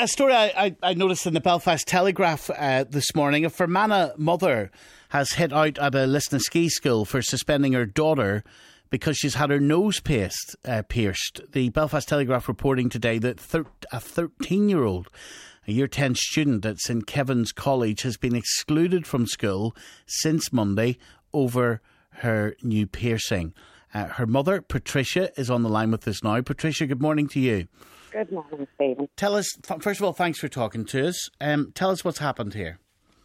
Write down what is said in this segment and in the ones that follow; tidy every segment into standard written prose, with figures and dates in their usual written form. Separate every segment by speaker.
Speaker 1: A story I noticed in the Belfast Telegraph this morning. A Fermanagh mother has hit out at a Lisnaskea school for suspending her daughter because she's had her nose pierced. The Belfast Telegraph reporting today that a 13-year-old, a Year 10 student at St Kevin's College, has been excluded from school since Monday over her new piercing. Her mother, Patricia, is on the line with us now. Patricia, good morning to you.
Speaker 2: Good morning, Stephen.
Speaker 1: Tell us, first of all, thanks for talking to us. Tell us what's happened here.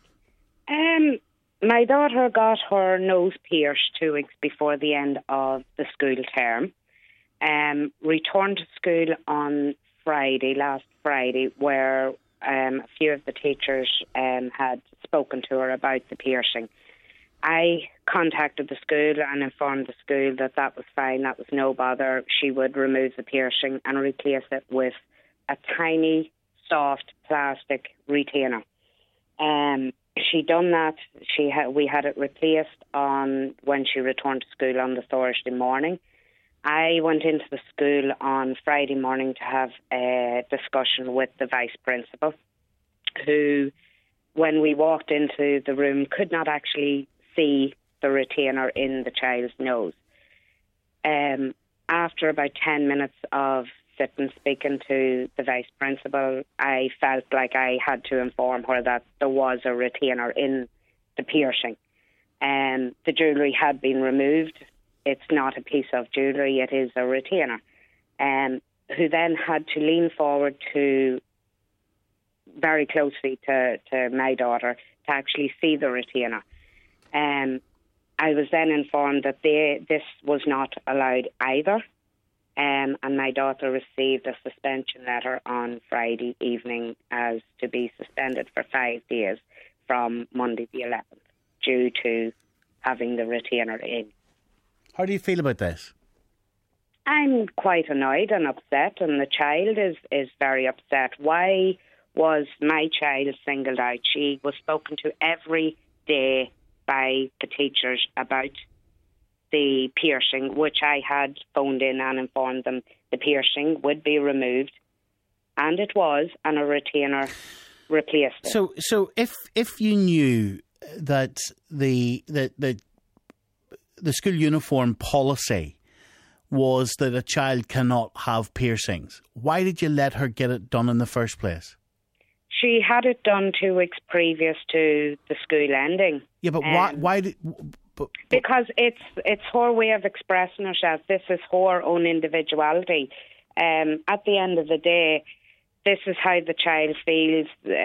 Speaker 2: My daughter got her nose pierced 2 weeks before the end of the school term. Returned to school on last Friday, where a few of the teachers had spoken to her about the piercing. I contacted the school and informed the school that was fine, that was no bother. She would remove the piercing and replace it with a tiny, soft plastic retainer. She done that. We had it replaced when she returned to school on the Thursday morning. I went into the school on Friday morning to have a discussion with the vice principal, who, when we walked into the room, could not actually see the retainer in the child's nose. After about 10 minutes of sitting speaking to the vice principal, I felt like I had to inform her that there was a retainer in the piercing. The jewellery had been removed. It's not a piece of jewellery, it is a retainer. Who then had to lean forward very closely to my daughter to actually see the retainer. I was then informed that this was not allowed either, and my daughter received a suspension letter on Friday evening as to be suspended for 5 days from Monday the 11th due to having the retainer in.
Speaker 1: How do you feel about this?
Speaker 2: I'm quite annoyed and upset, and the child is very upset. Why was my child singled out? She was spoken to every day by the teachers about the piercing, which I had phoned in and informed them the piercing would be removed, and it was, and a retainer replaced it.
Speaker 1: So if you knew that the school uniform policy was that a child cannot have piercings, why did you let her get it done in the first place?
Speaker 2: She had it done 2 weeks previous to the school ending.
Speaker 1: Yeah, but why did...
Speaker 2: Because it's her way of expressing herself. This is her own individuality. At the end of the day, this is how the child feels,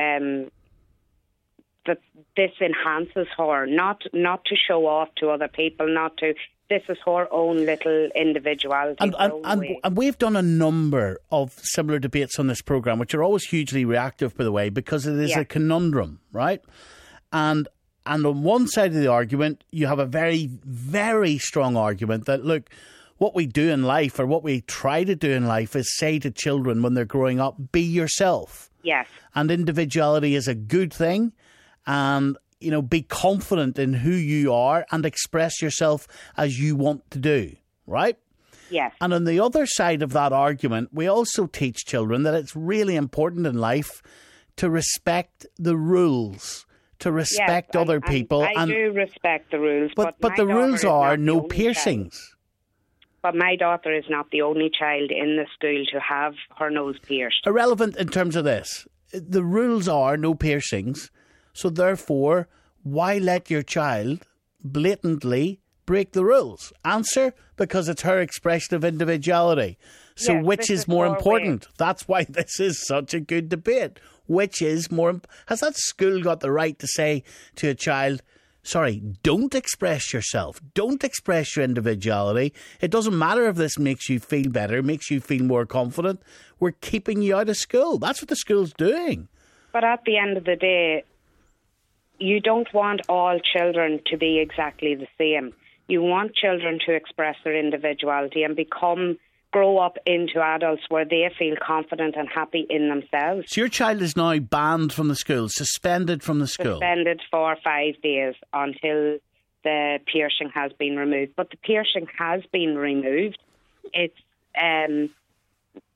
Speaker 2: that this enhances her, not to show off to other people, this is her own little individuality.
Speaker 1: And we've done a number of similar debates on this programme, which are always hugely reactive, by the way, because it is a conundrum, right? And on one side of the argument, you have a very, very strong argument that, look, what we do in life, or what we try to do in life, is say to children when they're growing up, be yourself.
Speaker 2: Yes.
Speaker 1: And individuality is a good thing. And, be confident in who you are and express yourself as you want to do, right?
Speaker 2: Yes.
Speaker 1: And on the other side of that argument, we also teach children that it's really important in life to respect the rules, to respect other people.
Speaker 2: I do respect the rules.
Speaker 1: But the rules are no piercings.
Speaker 2: But my daughter is not the only child in the school to have her nose pierced.
Speaker 1: Irrelevant in terms of this. The rules are no piercings. So therefore, why let your child blatantly break the rules? Answer, because it's her expression of individuality. So
Speaker 2: yes,
Speaker 1: which is more important? That's why this is such a good debate. Which is more... Has that school got the right to say to a child, sorry, don't express yourself. Don't express your individuality. It doesn't matter if this makes you feel better, makes you feel more confident. We're keeping you out of school. That's what the school's doing.
Speaker 2: But at the end of the day, you don't want all children to be exactly the same. You want children to express their individuality and grow up into adults where they feel confident and happy in themselves.
Speaker 1: So your child is now banned from the school, suspended from the school?
Speaker 2: Suspended for 5 days until the piercing has been removed. But the piercing has been removed. It's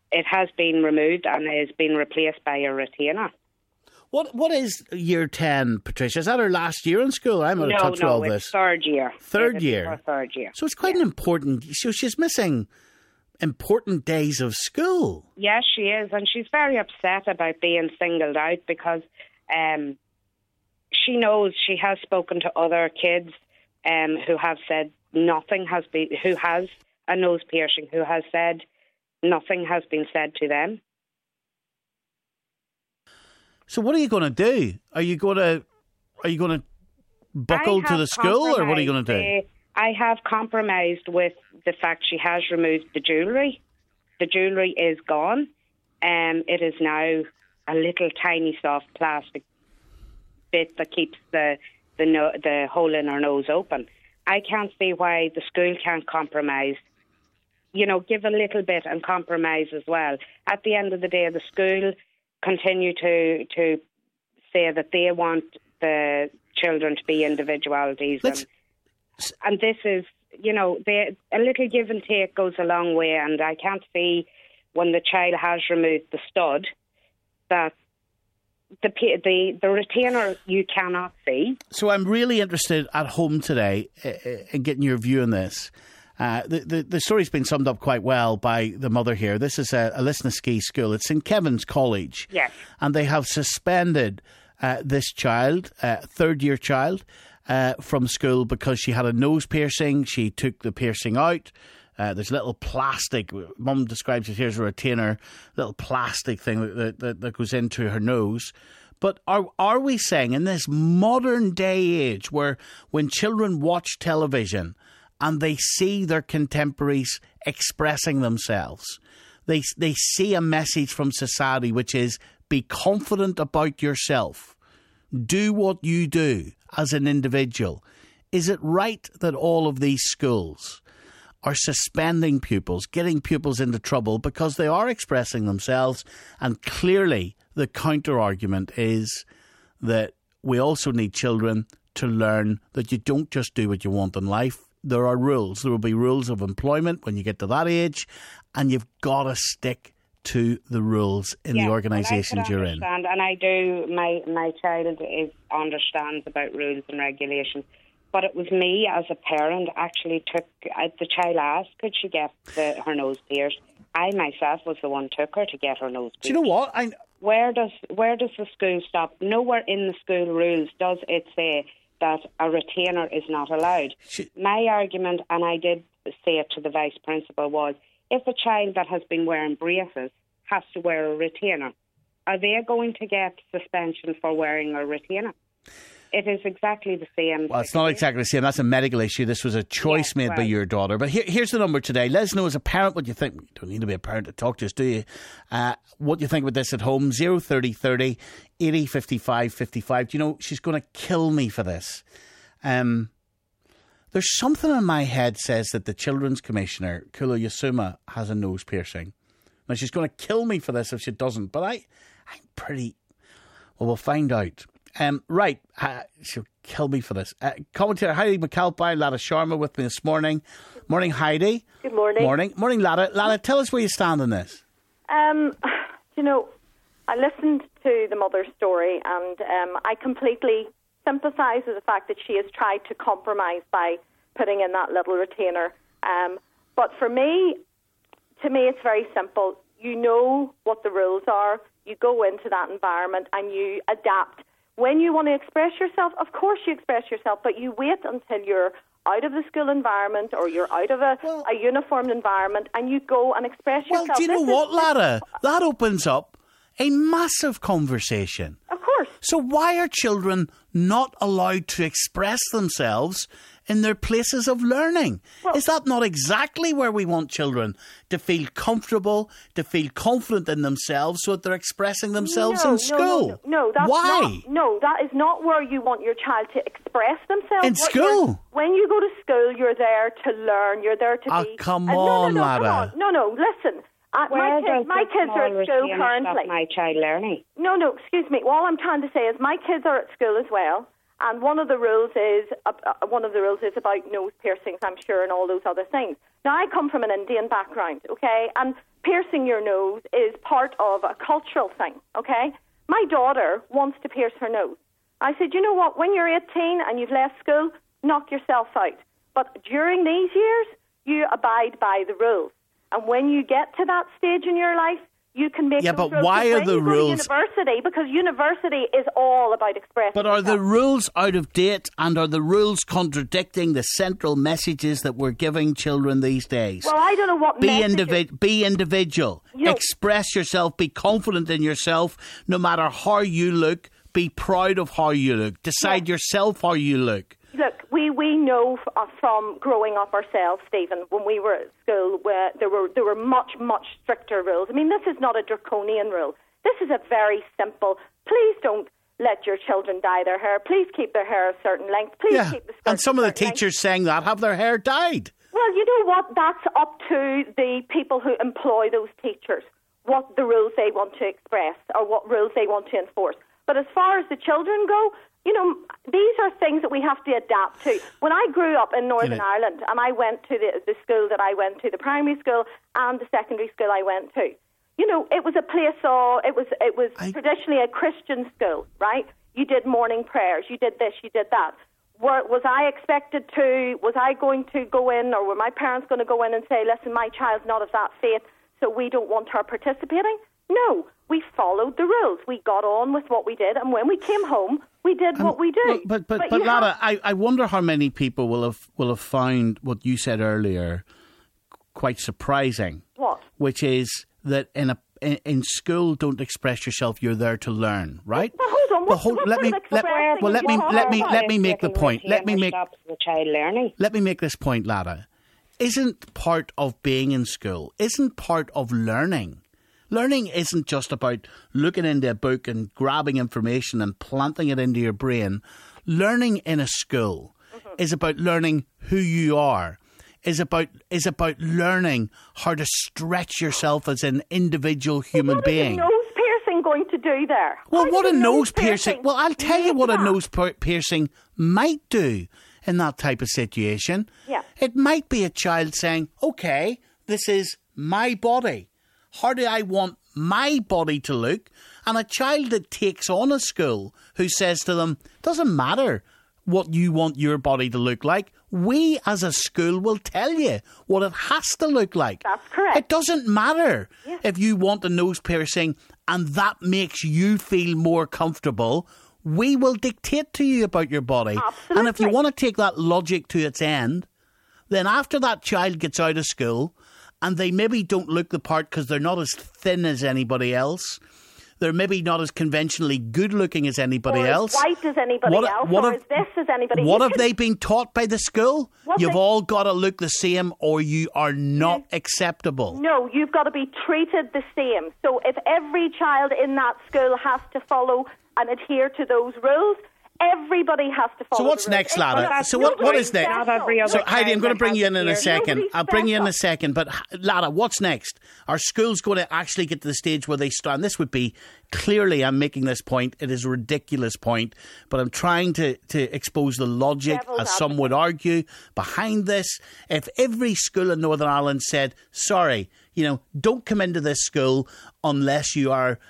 Speaker 2: it has been removed and is being replaced by a retainer.
Speaker 1: What is year 10, Patricia? Is that her last year in school? I'm out of touch with all this.
Speaker 2: It's third year.
Speaker 1: Third year?
Speaker 2: Third year.
Speaker 1: So it's quite an important... So she's missing important days of school.
Speaker 2: Yes, she is. And she's very upset about being singled out because she knows she has spoken to other kids who have said nothing has been... Who has a nose piercing, who has said nothing has been said to them.
Speaker 1: So what are you going to do? Are you going to buckle to the school, or what are you going to do?
Speaker 2: I have compromised with the fact she has removed the jewellery. The jewellery is gone. It is now a little tiny soft plastic bit that keeps the hole in her nose open. I can't see why the school can't compromise. You know, give a little bit and compromise as well. At the end of the day, the school continue to say that they want the children to be individualities. And this is, you know, a little give and take goes a long way, and I can't see when the child has removed the stud that the retainer you cannot see.
Speaker 1: So I'm really interested at home today in getting your view on this. The story's been summed up quite well by the mother here. This is a Lisnaskea school. It's St Kevin's College.
Speaker 2: Yes.
Speaker 1: And they have suspended this child, third-year child, from school because she had a nose piercing. She took the piercing out. There's a little plastic, Mum describes it here as a retainer, little plastic thing that goes into her nose. But are we saying in this modern day age where when children watch television and they see their contemporaries expressing themselves, they see a message from society which is be confident about yourself, do what you do as an individual. Is it right that all of these schools are suspending pupils, getting pupils into trouble because they are expressing themselves? And clearly the counter-argument is that we also need children to learn that you don't just do what you want in life. There are rules. There will be rules of employment when you get to that age, and you've got to stick to the rules in the organisations you're in.
Speaker 2: And I do. My child understands about rules and regulations. But it was me as a parent actually took the child asked could she get her nose pierced. I myself was the one took her to get her nose pierced.
Speaker 1: Do you know what?
Speaker 2: Where does the school stop? Nowhere in the school rules does it say that a retainer is not allowed. My argument, and I did say it to the vice principal, was if a child that has been wearing braces has to wear a retainer, are they going to get suspension for wearing a retainer? It is exactly the same.
Speaker 1: Well, it's not exactly the same. That's a medical issue. This was a choice made by your daughter. But here's the number today. Let us know as a parent what you think. You don't need to be a parent to talk to us, do you? What you think about this at home. 03030 80 55 55. Do you know, she's going to kill me for this. There's something in my head says that the Children's Commissioner, Kula Yasuma, has a nose piercing. Now, she's going to kill me for this if she doesn't. But I'm pretty... Well, we'll find out. Right, she'll kill me for this. Commentator Heidi McAlpine, Lada Sharma with me this morning. Morning, Heidi.
Speaker 3: Good morning.
Speaker 1: Morning, Lada. Lada, tell us where you stand on this.
Speaker 3: You know, I listened to the mother's story and I completely sympathise with the fact that she has tried to compromise by putting in that little retainer. But to me, it's very simple. You know what the rules are. You go into that environment and you adapt. When you want to express yourself, of course you express yourself, but you wait until you're out of the school environment or you're out of a uniformed environment and you go and express yourself.
Speaker 1: Well, do you know what, Lada? That opens up a massive conversation.
Speaker 3: Of course.
Speaker 1: So why are children not allowed to express themselves in their places of learning? Well, is that not exactly where we want children to feel comfortable, to feel confident in themselves so that they're expressing themselves in school?
Speaker 3: No, that's
Speaker 1: why?
Speaker 3: That is not where you want your child to express themselves.
Speaker 1: In school?
Speaker 3: When you go to school, you're there to learn. You're there to be...
Speaker 1: come on, Lada.
Speaker 3: No, listen. My kids are at school currently.
Speaker 2: My child learning.
Speaker 3: No, excuse me. All I'm trying to say is my kids are at school as well, and one of the rules is about nose piercings, I'm sure, and all those other things. Now, I come from an Indian background, okay, and piercing your nose is part of a cultural thing, okay? My daughter wants to pierce her nose. I said, you know what, when you're 18 and you've left school, knock yourself out. But during these years, you abide by the rules. And when you get to that stage in your life, you can make
Speaker 1: but why are the rules...
Speaker 3: University, because university is all about expressing
Speaker 1: But are
Speaker 3: yourself.
Speaker 1: the rules out of date, and are the rules contradicting the central messages that we're giving children these days?
Speaker 3: Well, I don't know what messages...
Speaker 1: Be individual. Express yourself. Be confident in yourself. No matter how you look, be proud of how you look. Decide yourself how you look.
Speaker 3: Look, we know from growing up ourselves, Stephen, when we were at school, where there were much stricter rules. I mean, this is not a draconian rule. This is a very simple. Please don't let your children dye their hair. Please keep their hair a certain length. Please keep the skirt.
Speaker 1: And some of the teachers saying that have their hair dyed.
Speaker 3: Well, you know what? That's up to the people who employ those teachers, what the rules they want to express or what rules they want to enforce. But as far as the children go, you know, these are things that we have to adapt to. When I grew up in Northern Ireland and I went to the school that I went to, the primary school and the secondary school I went to, you know, it was a place it was traditionally a Christian school, right? You did morning prayers, you did this, you did that. Was I going to go in, or were my parents going to go in and say, listen, my child's not of that faith, so we don't want her participating? No, we followed the rules. We got on with what we did, and when we came home, we did what we did.
Speaker 1: But Lada, I wonder how many people will have found what you said earlier quite surprising.
Speaker 3: What?
Speaker 1: Which is that in school, don't express yourself. You're there to learn, right?
Speaker 3: Well, hold on. Let
Speaker 1: me make the point. Let me make this point, Lada. Isn't part of being in school? Isn't part of learning? Learning isn't just about looking into a book and grabbing information and planting it into your brain. Learning in a school is about learning who you are. Is about learning how to stretch yourself as an individual human being.
Speaker 3: What is a nose piercing going to do there?
Speaker 1: Well, what a nose piercing... Well, I'll tell you what a nose piercing might do in that type of situation.
Speaker 3: Yeah.
Speaker 1: It might be a child saying, okay, this is my body. How do I want my body to look? And a child that takes on a school who says to them, doesn't matter what you want your body to look like. We as a school will tell you what it has to look like.
Speaker 3: That's correct.
Speaker 1: It doesn't matter if you want a nose piercing and that makes you feel more comfortable. We will dictate to you about your body.
Speaker 3: Absolutely.
Speaker 1: And if you want to take that logic to its end, then after that child gets out of school and they maybe don't look the part because they're not as thin as anybody else, they're maybe not as conventionally good looking as anybody else.
Speaker 3: Or as white as anybody else, or as this as anybody else.
Speaker 1: What have they been taught by the school? You've all got to look the same or you are not acceptable.
Speaker 3: No, you've got to be treated the same. So if every child in that school has to follow and adhere to those rules, everybody has to follow.
Speaker 1: So what's next, Lada? So what is next? So Heidi, I'm going to bring you in a second. I'll bring you in a second. But Lada, what's next? Are schools going to actually get to the stage where they start? And this would be, clearly I'm making this point, it is a ridiculous point, but I'm trying to expose the logic, as some would argue, behind this. If every school in Northern Ireland said, sorry, don't come into this school unless you are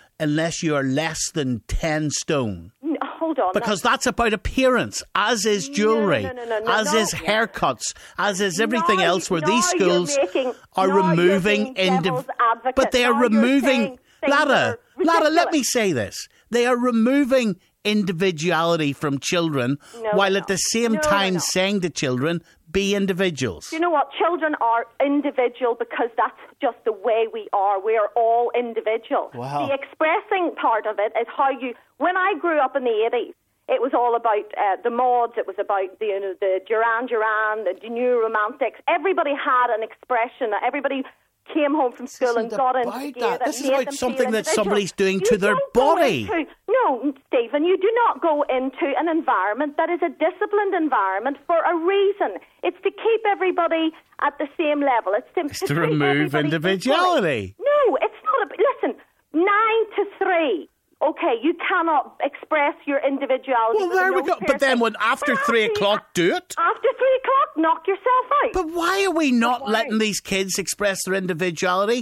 Speaker 1: less than 10 stone.
Speaker 3: Hold on.
Speaker 1: Because that's about appearance, as is jewellery, as is haircuts, as is everything else where these schools are removing... But they are removing... Lada, let me say this. They are removing individuality from children while at the same time saying to children, be individuals.
Speaker 3: You know what? Children are individual because that's just the way we are. We are all individual.
Speaker 1: Wow.
Speaker 3: The expressing part of it is how you... When I grew up in the 80s, it was all about the mods. It was about the Duran Duran, the New Romantics. Everybody had an expression. Everybody came home from school and got into gear.
Speaker 1: This is about something that somebody's doing to their body.
Speaker 3: No, Stephen, you do not go into an environment that is a disciplined environment for a reason. It's to keep everybody at the same level. It's to
Speaker 1: remove individuality.
Speaker 3: No, it's not. Listen, 9 to 3. Okay, you cannot express your individuality.
Speaker 1: Well, there we go. But then after 3 o'clock, do it.
Speaker 3: After 3 o'clock, knock yourself out.
Speaker 1: But why are we not letting these kids express their individuality?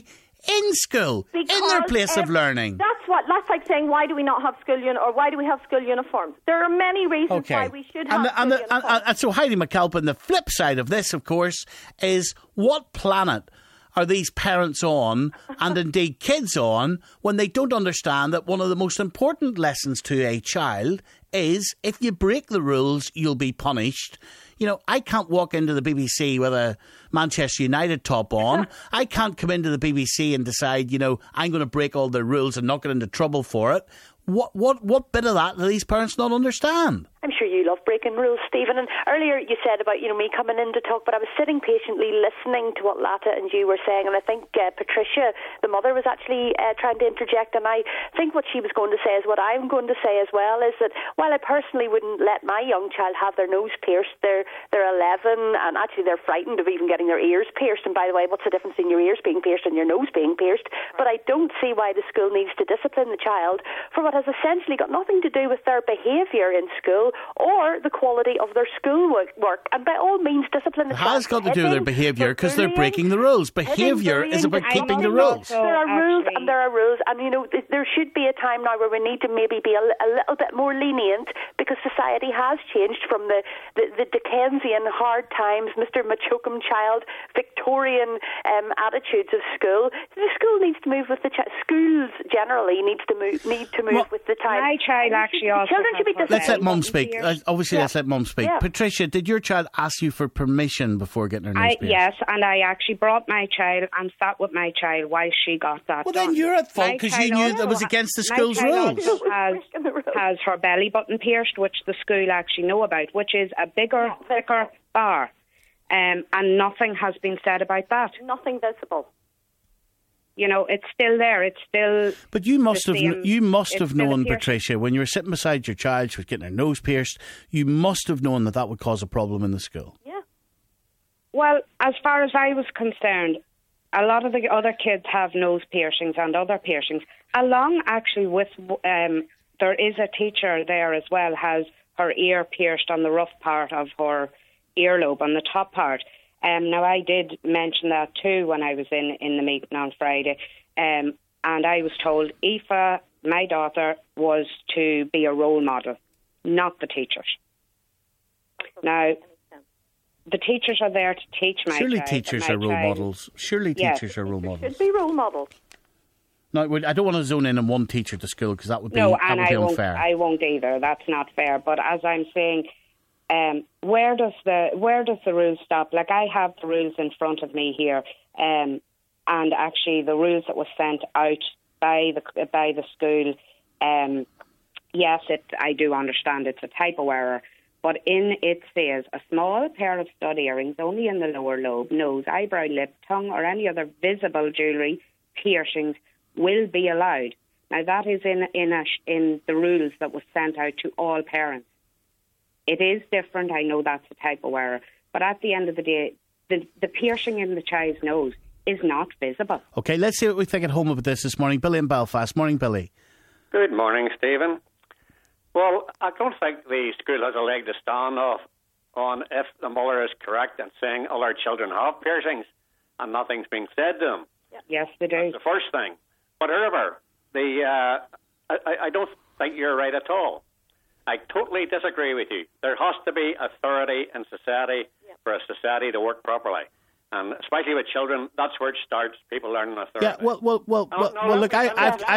Speaker 1: in school, in their place of learning.
Speaker 3: That's like saying, why do we not have or why do we have school uniforms? There are many reasons why we should have school uniforms.
Speaker 1: And so Heidi McAlpin, the flip side of this, of course, is what planet are these parents on, and indeed kids on, when they don't understand that one of the most important lessons to a child is if you break the rules, you'll be punished. You know, I can't walk into the BBC with a Manchester United top on. I can't come into the BBC and decide, you know, I'm going to break all the rules and not get into trouble for it. What bit of that do these parents not understand?
Speaker 4: I'm sure you love breaking rules, Stephen. And earlier you said about, me coming in to talk, but I was sitting patiently listening to what Lata and you were saying, and I think Patricia, the mother, was actually trying to interject, and I think what she was going to say is what I'm going to say as well, is that while I personally wouldn't let my young child have their nose pierced, they're 11, and actually they're frightened of even getting their ears pierced. And by the way, what's the difference in your ears being pierced and your nose being pierced? But I don't see why the school needs to discipline the child for what has essentially got nothing to do with their behaviour in school or the quality of their school work. And by all means, discipline the child.
Speaker 1: It has got to do with their behaviour because they're breaking the rules. Behaviour is about keeping the rules.
Speaker 4: There are rules and there are rules. And, there should be a time now where we need to maybe be a little bit more lenient because society has changed from the Dickensian hard times, Mr. Machokum child, Victorian attitudes of school. The school needs to move with the schools generally need to move with the time.
Speaker 2: My child actually also
Speaker 1: Let's let Mum speak. Obviously, let's let Mum speak. Yeah. Patricia, did your child ask you for permission before getting her nose pierced?
Speaker 2: Yes, and I actually brought my child and sat with my child while she got that
Speaker 1: done.
Speaker 2: Then
Speaker 1: you're at fault because you knew that was against the school's rules.
Speaker 2: Has her belly button pierced, which the school actually know about, which is a bigger, thicker bar. And nothing has been said about that.
Speaker 3: Nothing visible.
Speaker 2: It's still there. It's still.
Speaker 1: But you must have known, Patricia, when you were sitting beside your child, she was getting her nose pierced. You must have known that would cause a problem in the school.
Speaker 3: Yeah.
Speaker 2: Well, as far as I was concerned, a lot of the other kids have nose piercings and other piercings. Along actually with, there is a teacher there as well has her ear pierced on the rough part of her earlobe on the top part. Now, I did mention that too when I was in the meeting on Friday. And I was told Aoife, my daughter, was to be a role model, not the teachers. Now, the teachers are there to teach my
Speaker 1: Surely
Speaker 2: child.
Speaker 1: Teachers are role models. Surely teachers are role models.
Speaker 3: Should be role models.
Speaker 1: No, I don't want to zone in on one teacher to school because that would be unfair.
Speaker 2: I won't either. That's not fair. But as I'm saying, where does the rules stop? Like, I have the rules in front of me here, and actually the rules that were sent out by the school. Yes, I do understand it's a typo error, but in it says a small pair of stud earrings only in the lower lobe, nose, eyebrow, lip, tongue, or any other visible jewellery, piercings will be allowed. Now that is in the rules that was sent out to all parents. It is different. I know that's a typo error. But at the end of the day, the piercing in the child's nose is not visible.
Speaker 1: OK, let's see what we think at home about this morning. Billy in Belfast. Morning, Billy.
Speaker 5: Good morning, Stephen. Well, I don't think the school has a leg to stand on if the mother is correct in saying all our children have piercings and nothing's being said to them.
Speaker 2: Yes, they do.
Speaker 5: That's the first thing. But however, I don't think you're right at all. I totally disagree with you. There has to be authority in society for a society to work properly. And especially with children, that's where it starts, people learning authority.
Speaker 1: Yeah, well, look, I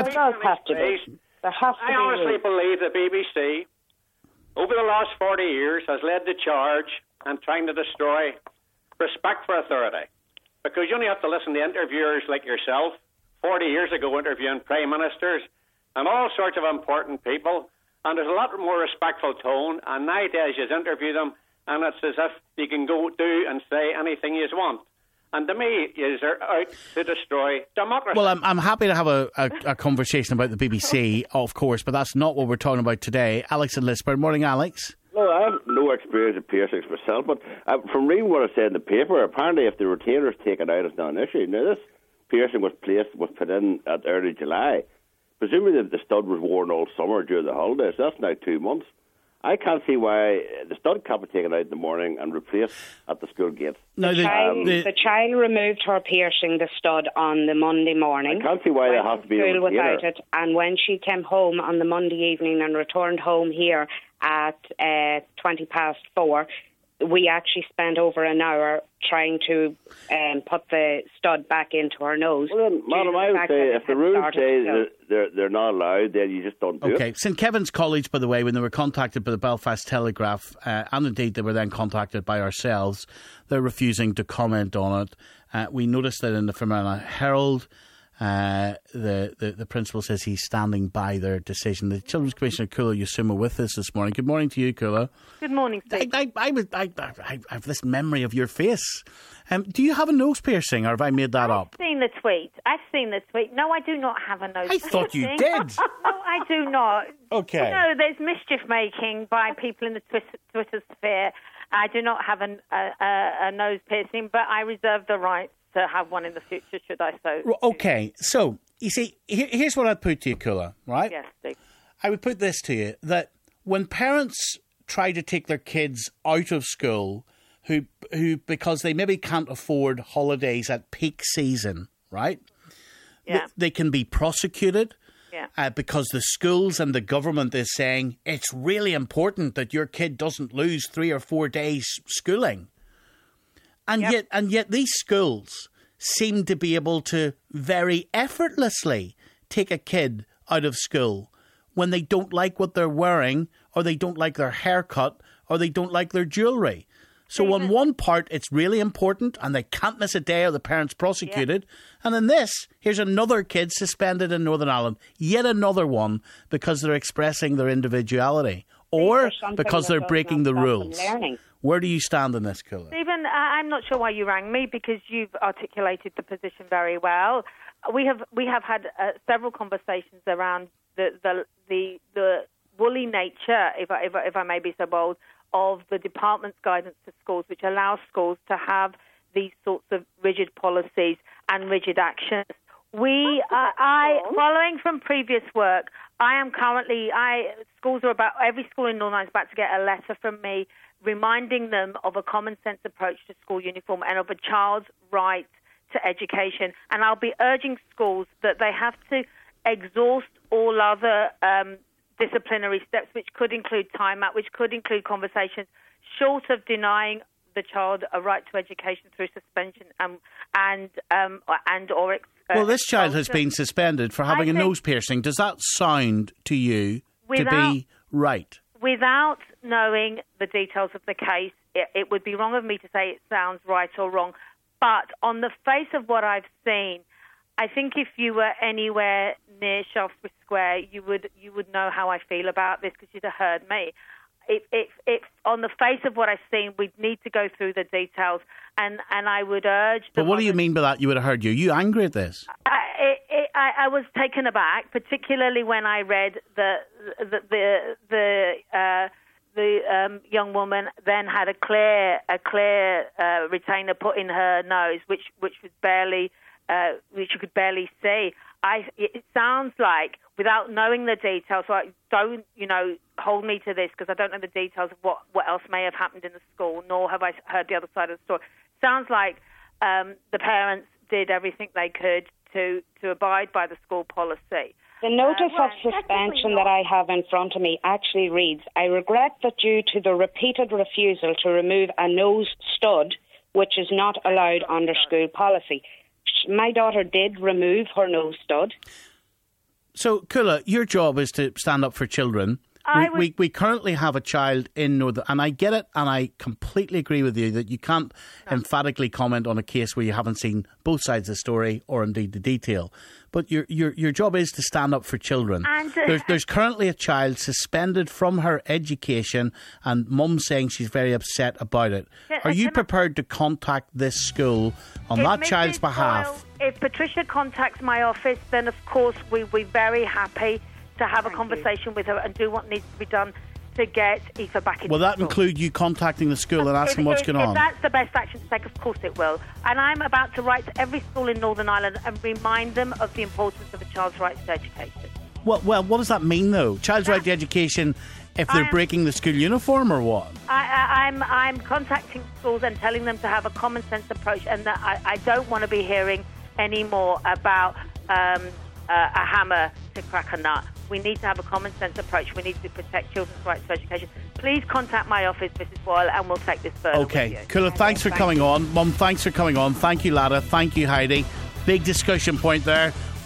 Speaker 5: honestly believe the BBC, over the last 40 years, has led the charge in trying to destroy respect for authority. Because you only have to listen to interviewers like yourself, 40 years ago interviewing prime ministers and all sorts of important people, and there's a lot more respectful tone, and nowadays you interview them and it's as if you can go do and say anything you want. And to me, you're out to destroy democracy.
Speaker 1: Well, I'm happy to have a conversation about the BBC, of course, but that's not what we're talking about today. Alex in Lisburn. Morning, Alex.
Speaker 6: No, I have no experience of piercings myself, but from reading what it said in the paper, apparently if the retainer is taken out, it's not an issue. Now, this piercing was put in at early July. Presumably the stud was worn all summer during the holidays. That's now 2 months. I can't see why the stud can't be taken out in the morning and replaced at the school gate.
Speaker 1: No,
Speaker 2: the child removed her piercing, the stud, on the Monday morning.
Speaker 6: I can't see why there has to be a retainer.
Speaker 2: Without it, and when she came home on the Monday evening and returned home here at 4:20, we actually spent over an hour trying to put the stud back into her nose.
Speaker 6: Well, then, Madam, I would say if the rules say they're not allowed, then you just don't do it.
Speaker 1: Okay. St Kevin's College, by the way, when they were contacted by the Belfast Telegraph, and indeed they were then contacted by ourselves, they're refusing to comment on it. We noticed that in the Fermanagh Herald, the principal says he's standing by their decision. The Children's Commissioner, Kula Yasuma, with us this morning. Good morning to you, Kula.
Speaker 7: Good morning, Steve.
Speaker 1: I have this memory of your face. Do you have a nose piercing, or have I made that up?
Speaker 7: I've seen the tweet. No, I do not have a nose piercing.
Speaker 1: I thought you did.
Speaker 7: No, I do not.
Speaker 1: Okay.
Speaker 7: No, there's mischief making by people in the Twitter sphere. I do not have a nose piercing, but I reserve the right to have one in the future, should I so.
Speaker 1: Okay, so, you see, here's what I'd put to you, Kula, right?
Speaker 7: Yes, Steve.
Speaker 1: I would put this to you, that when parents try to take their kids out of school, who because they maybe can't afford holidays at peak season, right?
Speaker 7: Yeah.
Speaker 1: They can be prosecuted.
Speaker 7: Yeah.
Speaker 1: Because the schools and the government is saying it's really important that your kid doesn't lose 3 or 4 days schooling. And yet these schools seem to be able to very effortlessly take a kid out of school when they don't like what they're wearing, or they don't like their haircut, or they don't like their jewellery. So on one part, it's really important, and they can't miss a day or the parents prosecuted. Yeah. And in this, here's another kid suspended in Northern Ireland, yet another one, because they're expressing their individuality, or because they're breaking the rules. Where do you stand on this, Kula?
Speaker 7: Stephen, I'm not sure why you rang me, because you've articulated the position very well. We have had several conversations around the woolly nature, if I may be so bold, of the department's guidance to schools, which allows schools to have these sorts of rigid policies and rigid actions. Following from previous work, schools are about, every school in Northern Ireland is about to get a letter from me reminding them of a common sense approach to school uniform and of a child's right to education. And I'll be urging schools that they have to exhaust all other disciplinary steps, which could include timeout, which could include conversations, short of denying the child a right to education through suspension
Speaker 1: well, this child has been suspended for having a nose piercing. Does that sound to you to be right?
Speaker 7: Without knowing the details of the case, it would be wrong of me to say it sounds right or wrong. But on the face of what I've seen, I think if you were anywhere near Shaftesbury Square, you would know how I feel about this, because you'd have heard me. If on the face of what I've seen, we'd need to go through the details, and I would urge.
Speaker 1: But what do you mean by that? You would have heard you? Are you angry at this?
Speaker 7: I was taken aback, particularly when I read the young woman then had a clear retainer put in her nose, which was barely. Which you could barely see. It sounds like, without knowing the details, so don't hold me to this, because I don't know the details of what else may have happened in the school, nor have I heard the other side of the story. Sounds like the parents did everything they could to abide by the school policy.
Speaker 2: The notice of suspension that I have in front of me actually reads, "I regret that due to the repeated refusal to remove a nose stud, which is not allowed under school policy." My daughter did remove her nose stud.
Speaker 1: So, Kula, your job is to stand up for children. We currently have a child in Northern, and I get it, and I completely agree with you that you can't emphatically comment on a case where you haven't seen both sides of the story or indeed the detail. But your job is to stand up for children. And there's currently a child suspended from her education, and Mum saying she's very upset about it. Are you prepared to contact this school on that child's behalf?
Speaker 7: If Patricia contacts my office, then of course we'll be very happy to have a conversation with her and do what needs to be done to get Aoife back in.
Speaker 1: Will that include you contacting the school and asking what's going on?
Speaker 7: If that's the best action to take, of course it will. And I'm about to write to every school in Northern Ireland and remind them of the importance of a child's right to education.
Speaker 1: Well, what does that mean, though? Child's right to education If they're breaking the school uniform or what?
Speaker 7: I'm contacting schools and telling them to have a common sense approach, and that I don't want to be hearing any more about a hammer to crack a nut. We need to have a common sense approach. We need to protect children's rights to education. Please contact my office, Mrs. Boyle, and we'll take this further.
Speaker 1: Okay, Cula, thanks for coming on. Mum, thanks for coming on. Thank you, Lada. Thank you, Heidi. Big discussion point there.